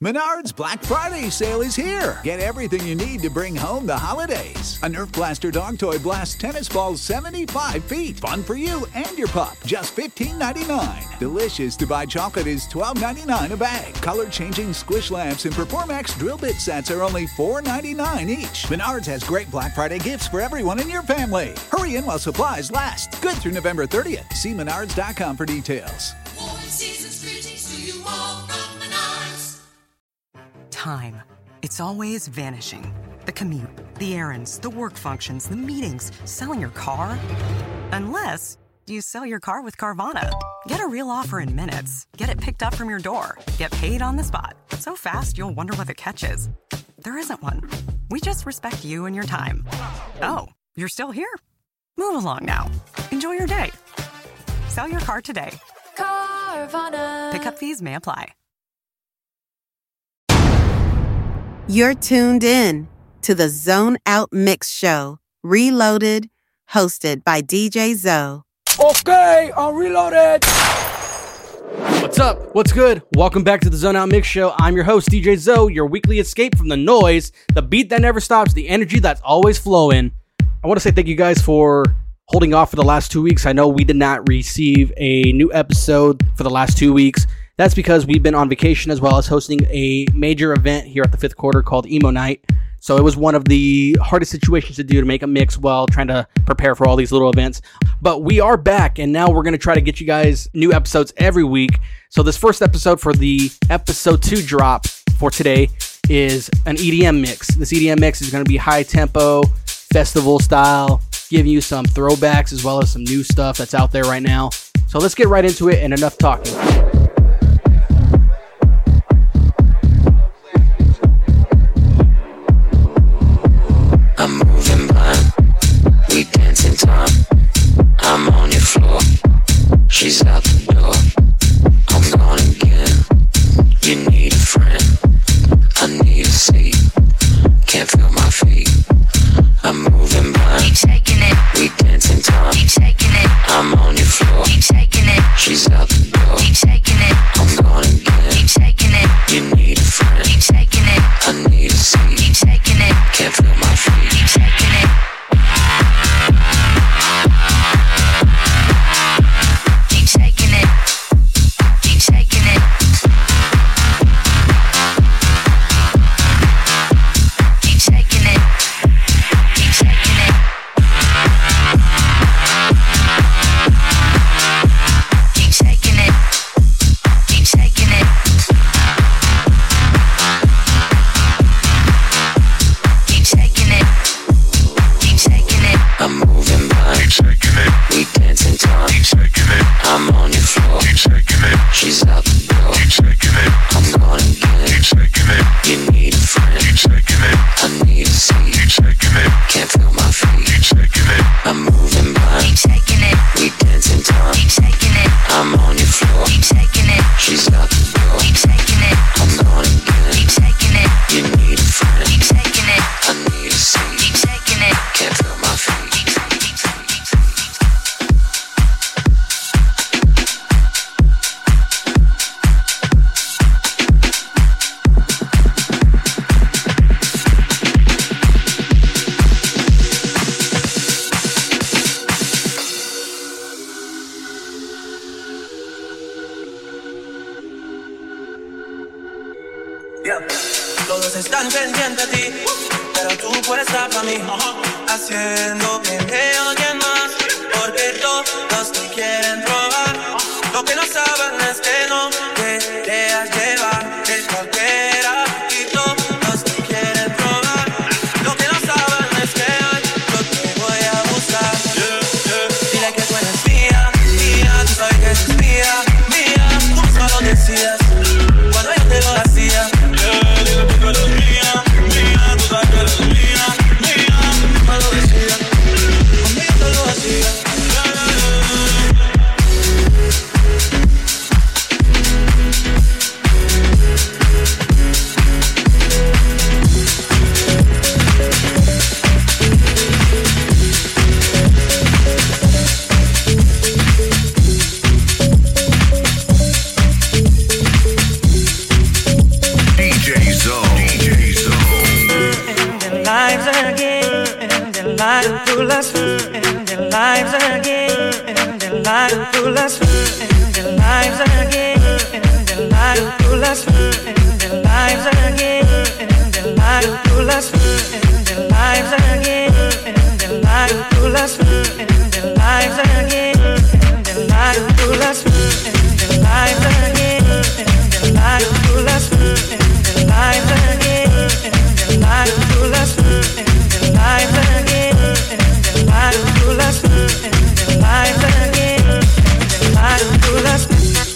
Menards Black Friday sale is here. Get everything you need to bring home the holidays. A Nerf Blaster dog toy blasts tennis balls 75 feet. Fun for you and your pup. Just $15.99. Delicious to buy chocolate is $12.99 a bag. Color-changing squish lamps and Performax drill bit sets are only $4.99 each. Menards has great Black Friday gifts for everyone in your family. Hurry in while supplies last. Good through November 30th. See menards.com for details. Time. It's always vanishing. The commute, the errands, the work functions, the meetings, selling your car. Unless you sell your car with Carvana. Get a real offer in minutes. Get it picked up from your door. Get paid on the spot. So fast, you'll wonder what the catch is. There isn't one. We just respect you and your time. Oh, you're still here? Move along now. Enjoy your day. Sell your car today. Carvana. Pickup fees may apply. You're tuned in to the Zone Out Mix Show, Reloaded, hosted by DJ Zoe. Okay, I'm reloaded. What's up? What's good? Welcome back to the Zone Out Mix Show. I'm your host, DJ Zoe, your weekly escape from the noise, the beat that never stops, the energy that's always flowing. I want to say thank you guys for holding off for the last 2 weeks. I know we did not receive a new episode for the last 2 weeks. That's because we've been on vacation as well as hosting a major event here at the fifth quarter called Emo Night. So it was one of the hardest situations to do, to make a mix while trying to prepare for all these little events. But we are back, and now we're going to try to get you guys new episodes every week. So this first episode for the episode 2 drop for today is an EDM mix. This EDM mix is going to be high tempo, festival style, giving you some throwbacks as well as some new stuff that's out there right now. So let's get right into it, and enough talking. I'm moving blind, we dancing time. I'm on your floor, she's out the door. I'm gone again, you need a friend. I need a seat, can't feel my feet. I'm moving blind, keep shaking it. We dancing time, keep shaking it. I'm on your floor, keep shaking it. She's out the door, keep shaking it. I'm gone again, keep shaking it. You need a friend, keep shaking it. I need a seat, keep shaking it. Can't feel my feet. Keep shaking it. Keep shaking it. Keep shaking it. Keep shaking it. Keep shaking it. Keep shaking it. Keep shaking it. Keep shaking it. Keep shaking it. I'm moving blind. Keep shaking it. We dancing time. Keep shaking it. I'm on your floor. Keep shaking it. She's out the door. Keep shaking it. I'm gone again. Keep shaking it. You need a friend. Keep shaking it. I need a seat. Keep shaking it. Can't feel my feet. Keep shaking it. I'm moving blind. Keep shaking it. We dancing time. Keep shaking it. I'm on your floor. Keep shaking it. She's out the door. Keep shaking it. I'm gone again. Keep shaking it. You need a friend. Keep shaking it. I need a seat. Keep shaking it. Can't feel my feet. Todos están pendientes de ti, pero tú puedes estar para mí, haciendo que me odien más, porque todos te quieren probar. Lo que no saben es que no te dejas llevar de cualquiera y todos te quieren probar. Lo que no saben es que hoy yo te voy a buscar. Dile que tú eres mía, mía, tú sabes que eres mía, mía, tú misma lo decías cuando yo te lo hacía. life to last in their lives again, in their life to last in their lives again, in their life to last in their lives again, in their life to last in their lives again, in their life to last in their lives again, in their life to last in their lives again, in their life to last in their lives again, in their life to last in their lives again, in their life to last in their lives again, in their life to last.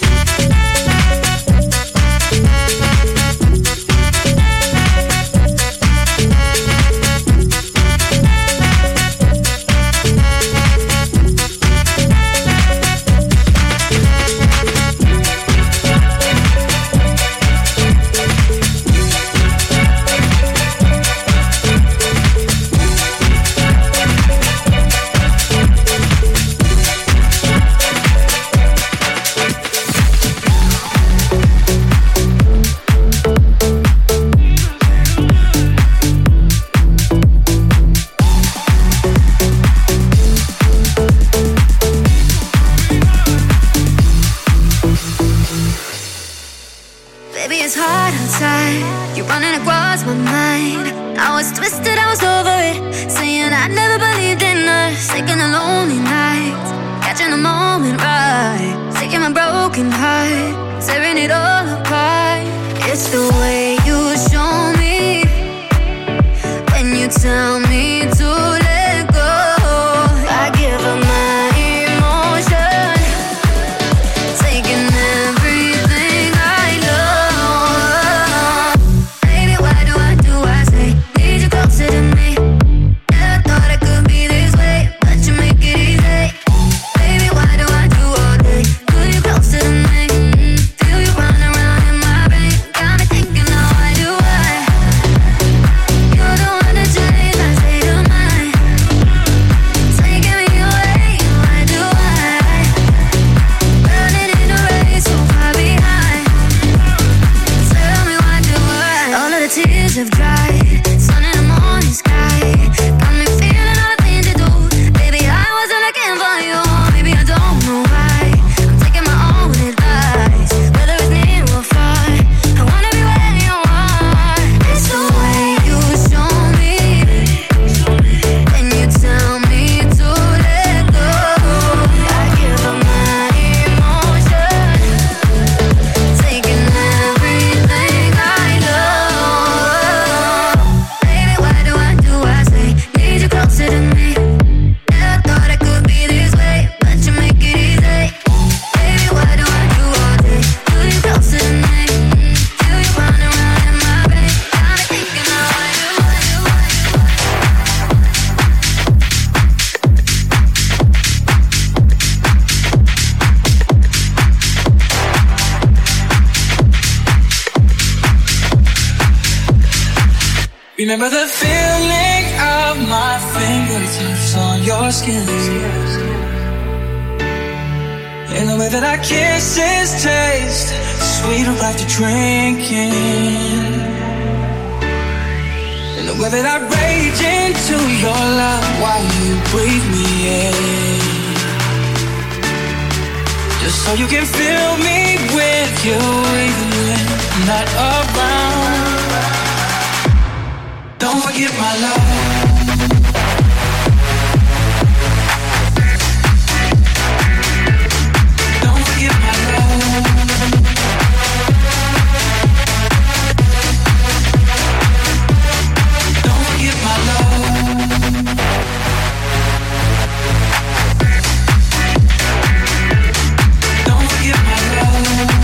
Remember the feeling of my fingertips on your skin, and the way that our kisses taste sweeter after drinking, and the way that I rage into your love while you breathe me in, just so you can fill me with you even when I'm not around. Don't forget my love. Don't forget my love. Don't forget my love. Don't forget my love.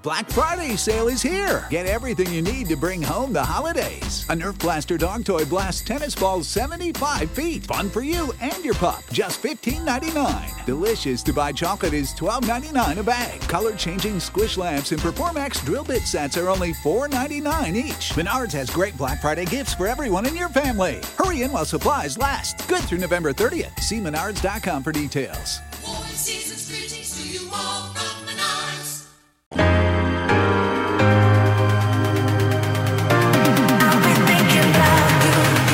Black Friday sale is here. Get everything you need to bring home the holidays. A Nerf Blaster dog toy blasts tennis balls 75 feet. Fun for you and your pup. Just $15.99. Delicious to buy chocolate is $12.99 a bag. Color-changing squish lamps and Performax drill bit sets are only $4.99 each. Menards has great Black Friday gifts for everyone in your family. Hurry in while supplies last. Good through November 30th. See menards.com for details. Warm season's greetings to you all from Menards. I'll be thinking about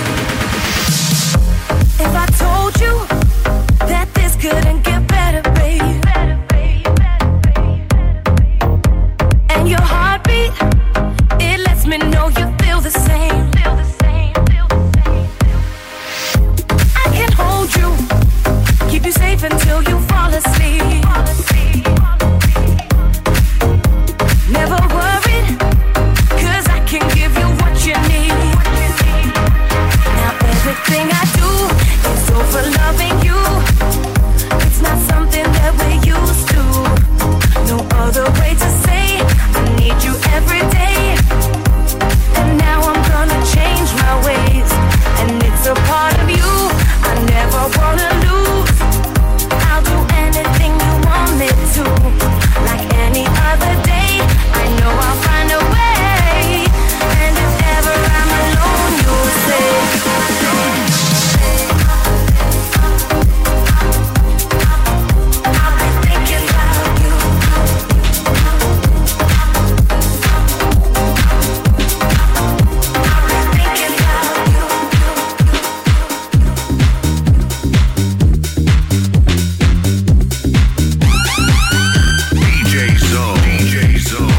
you. If I told you that this couldn't get better, babe, and your heartbeat, it lets me know you feel the same. I can hold you, keep you safe until you fall asleep. Never worried, 'cause I can give you what you need. Now everything I do is so for loving you. It's not something that we're used to. No other way to say I need you every day. And now I'm gonna change my ways, and it's a part of you I never wanna lose. I'll do anything you want me to. Like any other day, I know I'll find a way. And if ever I'm alone, you'll say I'll be thinking about you. I'll be thinking about you. DJ Zone.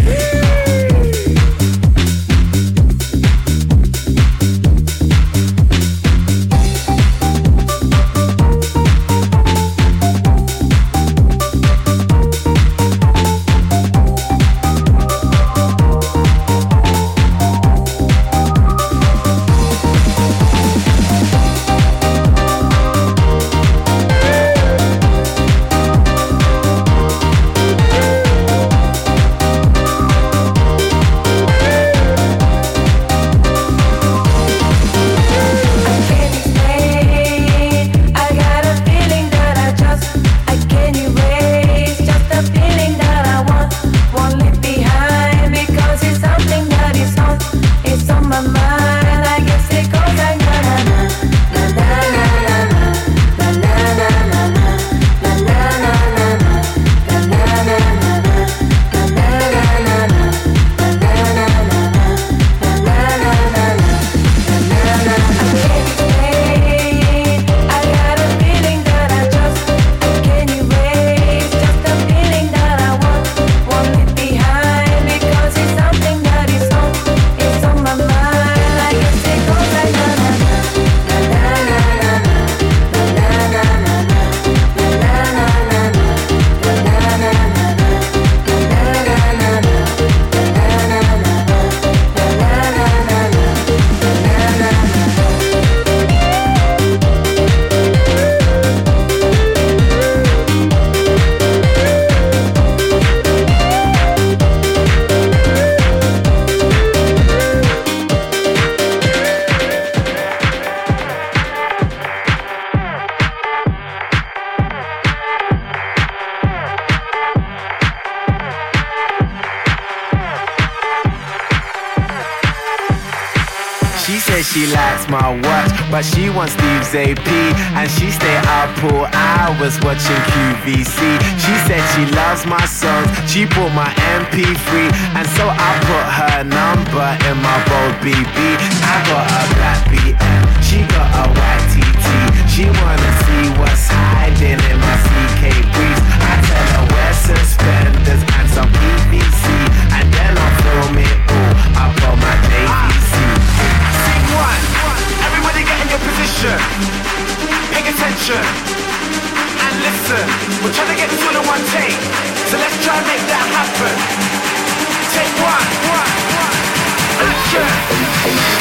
She likes my watch, but she wants Steve's AP, and she stay up all hours watching QVC. She said she loves my songs, she bought my MP3, and so I put her number in my bold BB. I got a black BM, she got a white TT. She wanna see what's hiding in my CK briefs. I tell her wear suspenders and some PVC, and then I film it all up on my JVC. One. Everybody get in your position. Pay attention and listen. We're trying to get this all in one take, so let's try and make that happen. Take one. Action.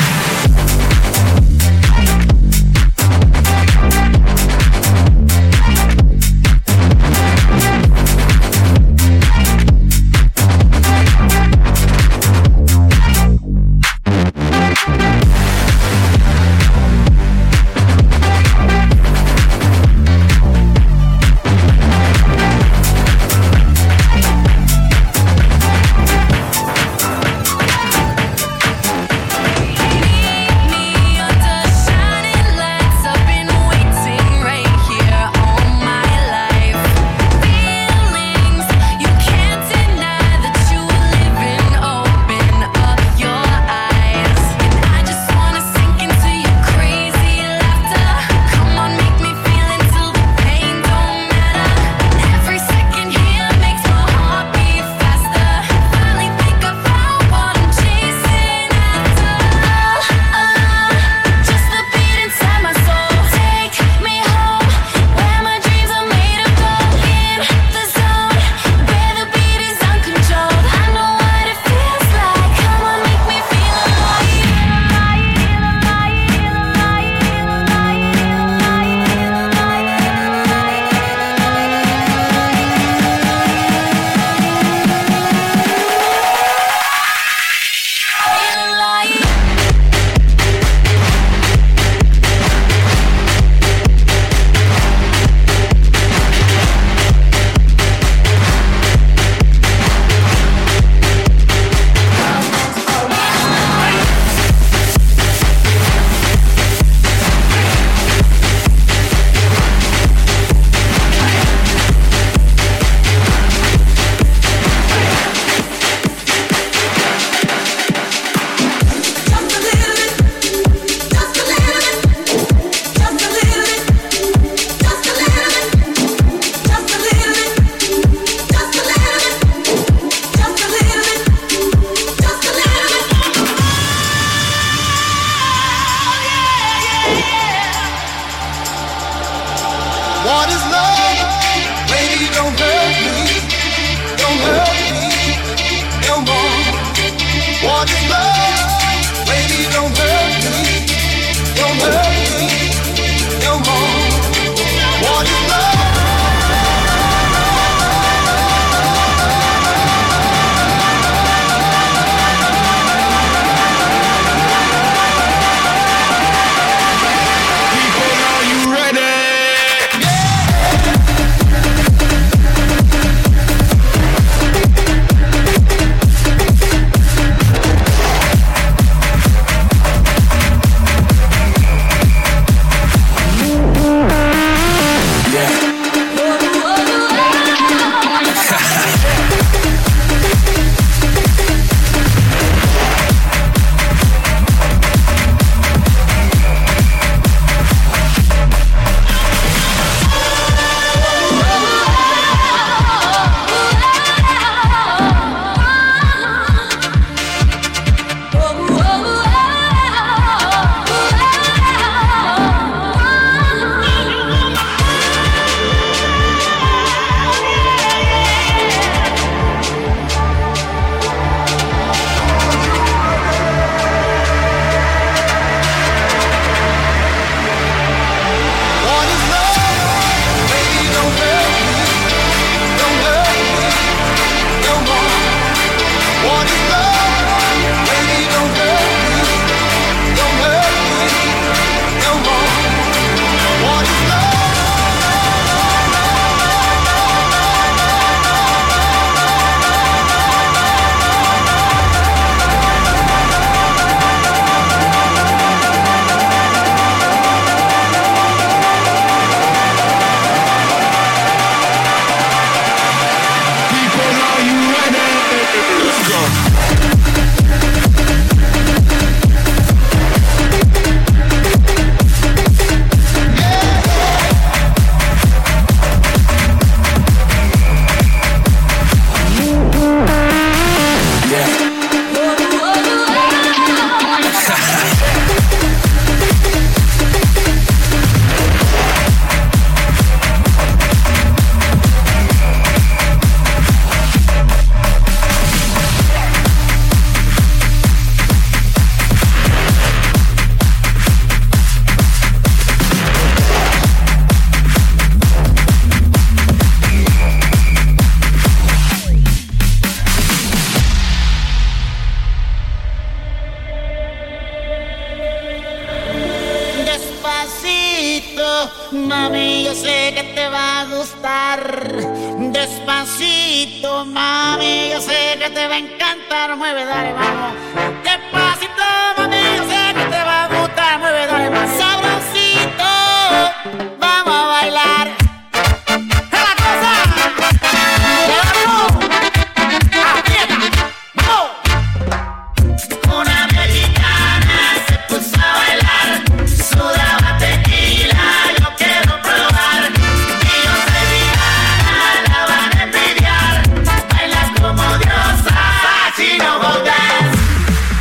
Suavecito, mami, yo sé que te va a gustar. Despacito, mami, yo sé que te va a encantar. Mueve, dale, vamos. Despacito, mami, yo sé que te va a gustar. Mueve, dale, más sabrosito. Vamos a bailar. ¡Es la cosa! ¡Llévalo! ¡Aprieta! ¡Vamos! Una mexicana se puso a bailar. Sudaba tequila, yo quiero probar. Y yo soy vegana, la van a envidiar. Baila como diosa, si no volvés.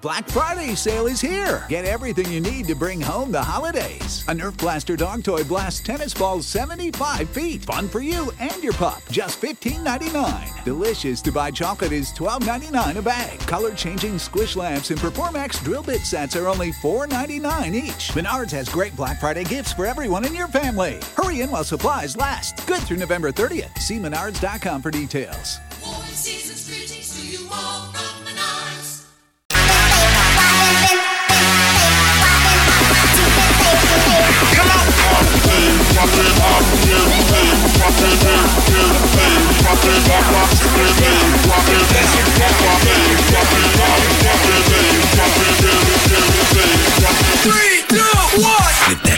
Black Friday sale is here. Get everything you need to bring home the holidays. A Nerf Blaster dog toy blasts tennis balls 75 feet. Fun for you and your pup. Just $15.99. Delicious Dubai chocolate is $12.99 a bag. Color-changing squish lamps and Performax drill bit sets are only $4.99 each. Menards has great Black Friday gifts for everyone in your family. Hurry in while supplies last. Good through November 30th. See menards.com for details. Warm season's greetings to you all from Menards. Three, two, one.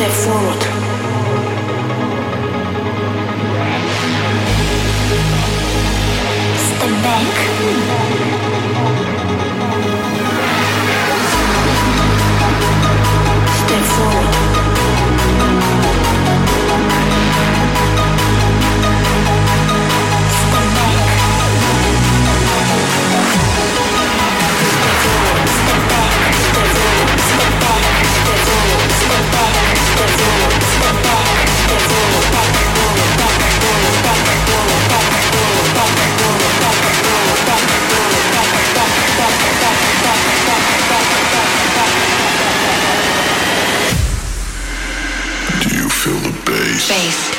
Step forward. Step back. Step forward. Do you feel the bass? Bass.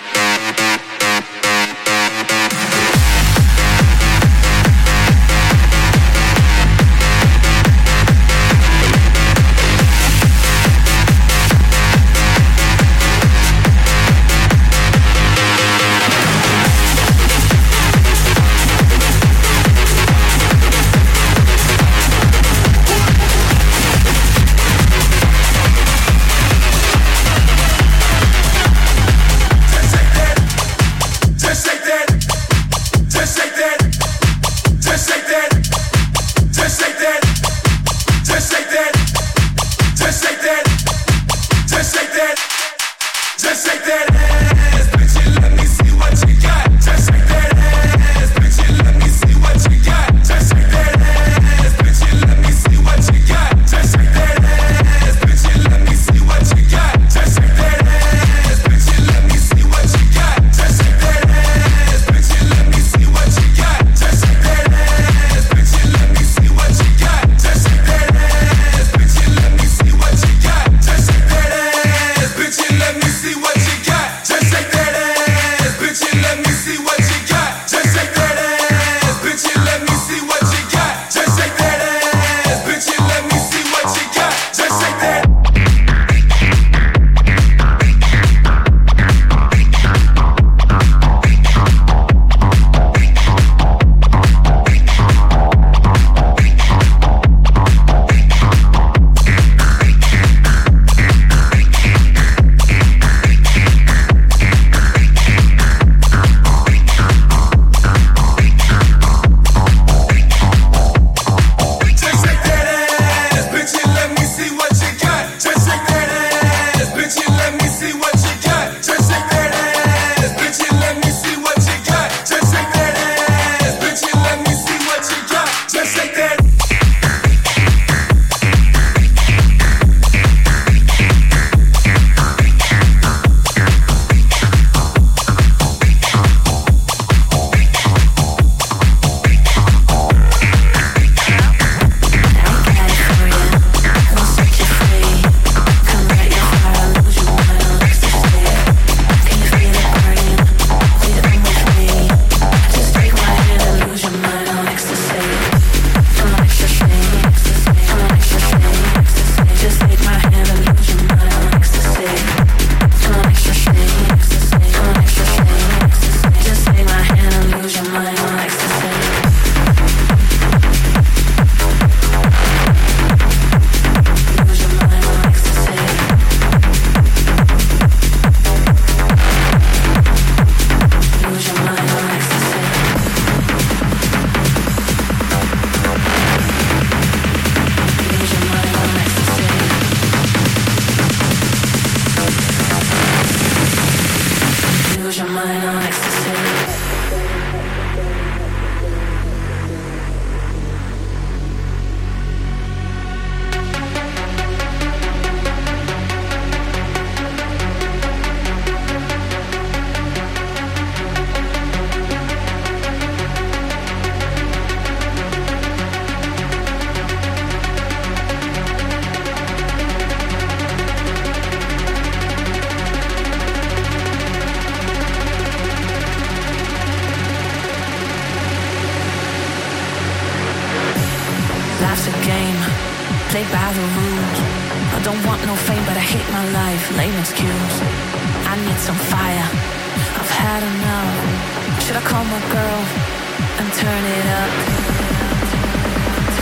Play by the rules. I don't want no fame, but I hate my life. Lame excuse. I need some fire. I've had enough. Should I call my girl and turn it up?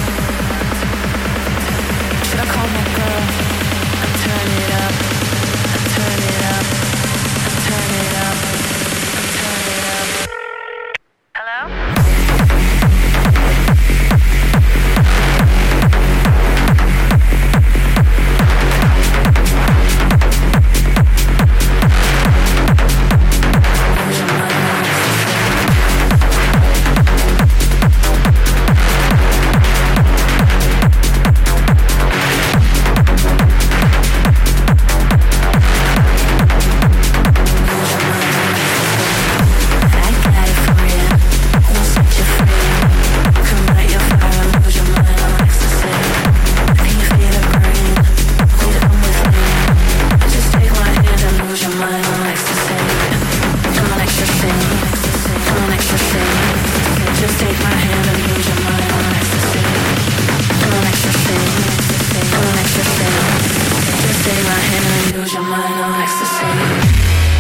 Should I call my girl and turn it up? my hand and lose your mind on ecstasy.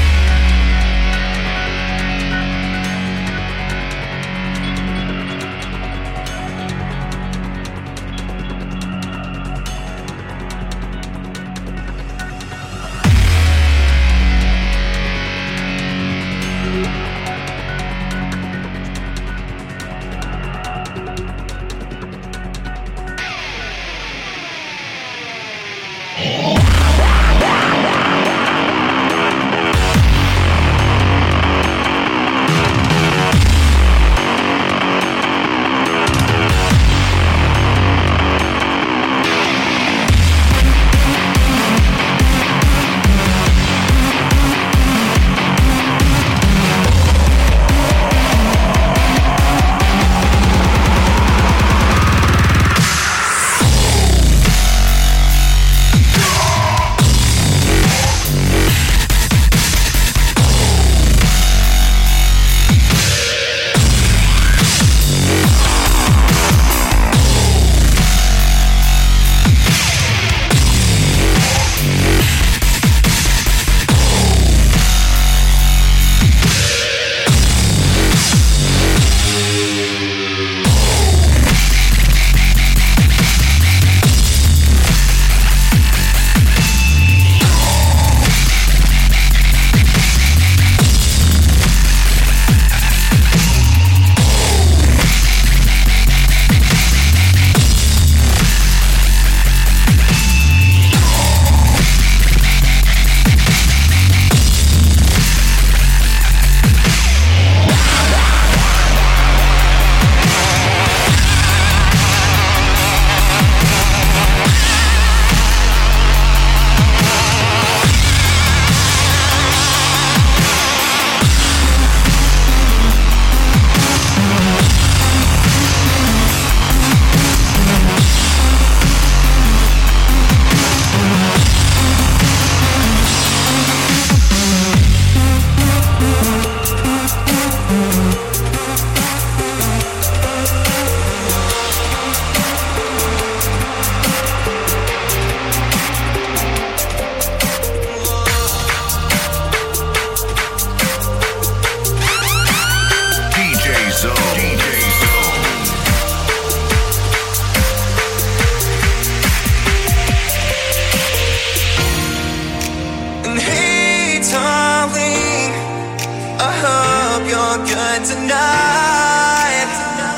tonight.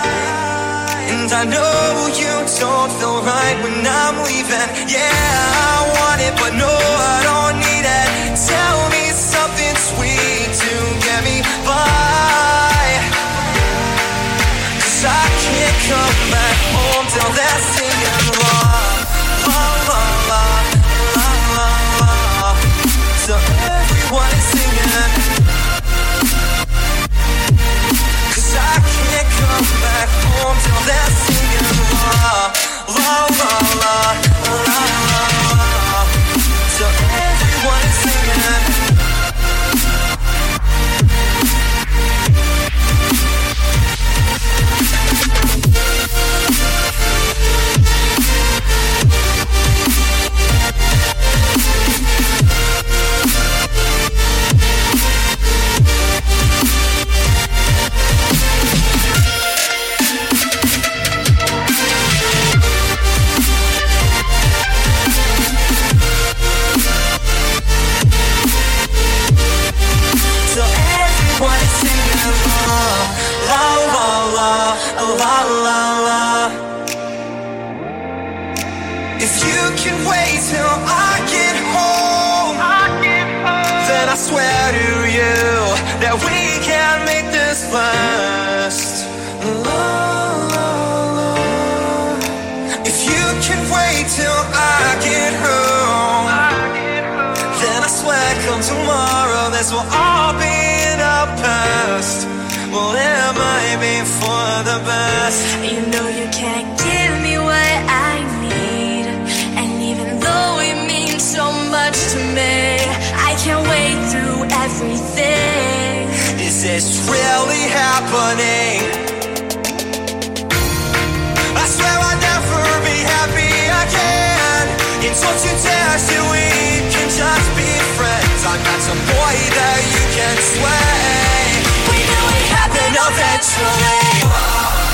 And I know you don't feel right when I'm leaving. Yeah, I want it, but no, I don't need it. Tell me something sweet to get me by, 'cause I can't come back home till they're singing la, la, la, la, la, la, la. So everyone is singing, 'cause I can't come back home till they're singing la, la, la, la, la, la, la. So everyone is singing. So everyone is singing la, la, la, la, la, la, la. If you can wait till I get home, then I swear to you that we can make this last. La, la, la. If you can wait till I get home, then I swear come tomorrow this will all be in our past. Well, it might be for the best. You know you can't give me what I need, and even though it means so much to me, I can't wait through everything. Is this really happening? I swear I'll never be happy again, and don't you dare to leave just be friends. I got some boy that you can sway. We knew it happened eventually.